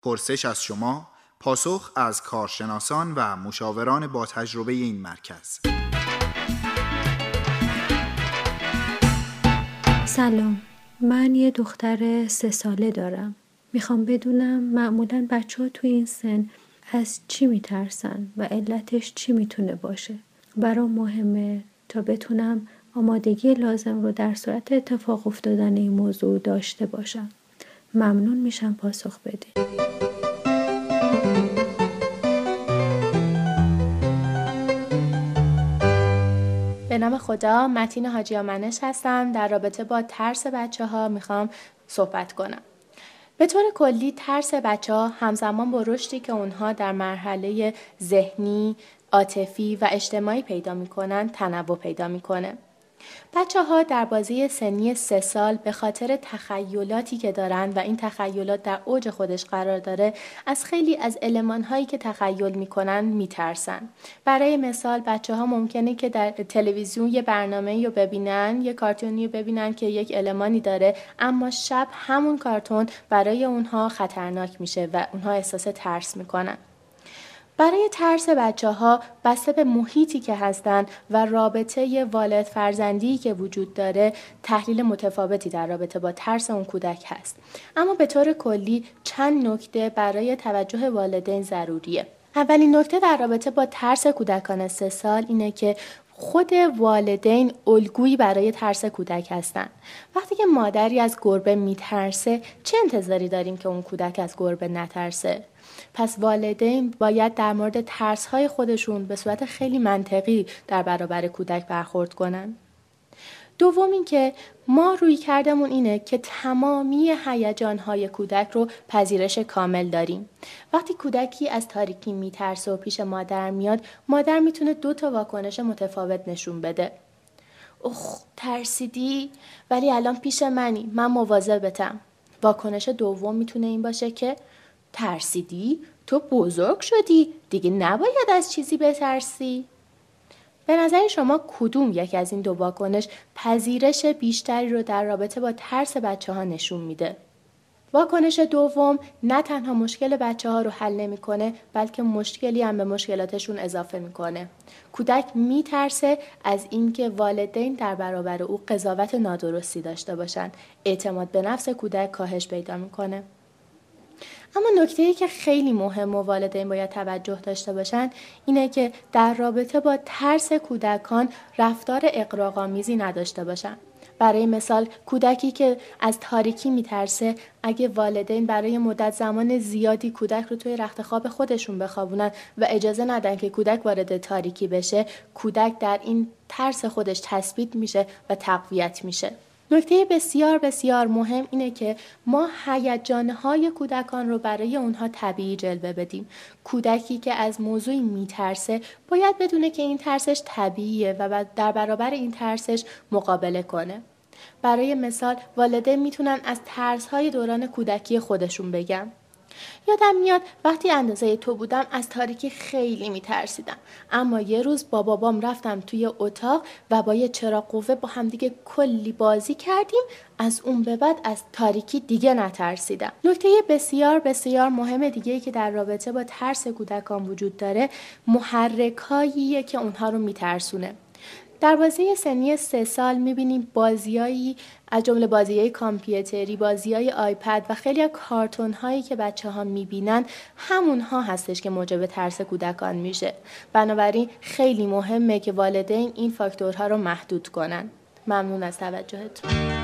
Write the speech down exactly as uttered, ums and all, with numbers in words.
پرسش از شما، پاسخ از کارشناسان و مشاوران با تجربه این مرکز. سلام، من یه دختر سه ساله دارم. میخوام بدونم معمولاً بچه ها تو این سن از چی میترسن و علتش چی میتونه باشه. برام مهمه تا بتونم آمادگی لازم رو در صورت اتفاق افتادن این موضوع داشته باشم. ممنون میشم پاسخ بدید. به نام خدا، متین حاجی‌آمنش هستم. در رابطه با ترس بچه ها میخوام صحبت کنم. به طور کلی ترس بچه ها همزمان با رشدی که اونها در مرحله ذهنی، عاطفی و اجتماعی پیدا میکنن تنوع پیدا میکنه. بچه ها در بازه سنی سه سال به خاطر تخیلاتی که دارن و این تخیلات در اوج خودش قرار داره از خیلی از المان هایی که تخیل میکنن میترسن. برای مثال بچه ها ممکنه که در تلویزیون یه برنامه رو ببینن، یه کارتونی رو ببینن که یک المانی داره، اما شب همون کارتون برای اونها خطرناک میشه و اونها احساس ترس میکنن. برای ترس بچه ها بسته به محیطی که هستن و رابطه والد فرزندی که وجود داره تحلیل متفاوتی در رابطه با ترس اون کودک هست. اما به طور کلی چند نکته برای توجه والدین ضروریه. اولین نکته در رابطه با ترس کودکان سه سال اینه که خود والدین الگویی برای ترس کودک هستن. وقتی که مادری از گربه میترسه چه انتظاری داریم که اون کودک از گربه نترسه؟ پس والدین باید در مورد ترس‌های خودشون به صورت خیلی منطقی در برابر کودک برخورد کنن. دوم این که ما روی کردمون اینه که تمامی هیجان‌های کودک رو پذیرش کامل داریم. وقتی کودکی از تاریکی میترسه و پیش مادر میاد، مادر میتونه دو تا واکنش متفاوت نشون بده. اخ ترسیدی؟ ولی الان پیش منی، من مواظبتم. واکنش دوم میتونه این باشه که ترسیدی؟ تو بزرگ شدی؟ دیگه نباید از چیزی بترسی؟ به نظر شما کدوم یک از این دو واکنش پذیرش بیشتری رو در رابطه با ترس بچه ها نشون میده؟ واکنش دوم نه تنها مشکل بچه ها رو حل نمی کنه، بلکه مشکلی هم به مشکلاتشون اضافه میکنه. کودک میترسه از اینکه والدین در برابر او قضاوت نادرستی داشته باشن. اعتماد به نفس کودک کاهش پیدا میکنه. اما نکته‌ای که خیلی مهم و والدین باید توجه داشته باشن اینه که در رابطه با ترس کودکان رفتار اغراق‌آمیزی نداشته باشن. برای مثال کودکی که از تاریکی میترسه، اگه والدین برای مدت زمان زیادی کودک رو توی رخت خواب خودشون بخوابونن و اجازه ندن که کودک وارد تاریکی بشه، کودک در این ترس خودش تثبیت میشه و تقویت میشه. نکته بسیار بسیار مهم اینه که ما هیجان‌های کودکان رو برای اونها طبیعی جلوه بدیم. کودکی که از موضوعی میترسه باید بدونه که این ترسش طبیعیه و در برابر این ترسش مقابله کنه. برای مثال والدین میتونن از ترس‌های دوران کودکی خودشون بگن. یادم میاد وقتی اندازه تو بودم از تاریکی خیلی میترسیدم، اما یه روز با بابام رفتم توی اتاق و با یه چراغ قوه با همدیگه کلی بازی کردیم، از اون به بعد از تاریکی دیگه نترسیدم. نکته بسیار بسیار مهم دیگه‌ای که در رابطه با ترس کودکان وجود داره محرکاییه که اونها رو میترسونه. در بازی سنی سه سال میبینیم بازیایی از جمله بازیای کامپیوتری، بازیای آیپد و خیلی از کارتون هایی که بچه ها میبینن همونها هستش که موجب ترس کودکان میشه. بنابراین خیلی مهمه که والدین این فاکتورها رو محدود کنن. ممنون از توجهتون.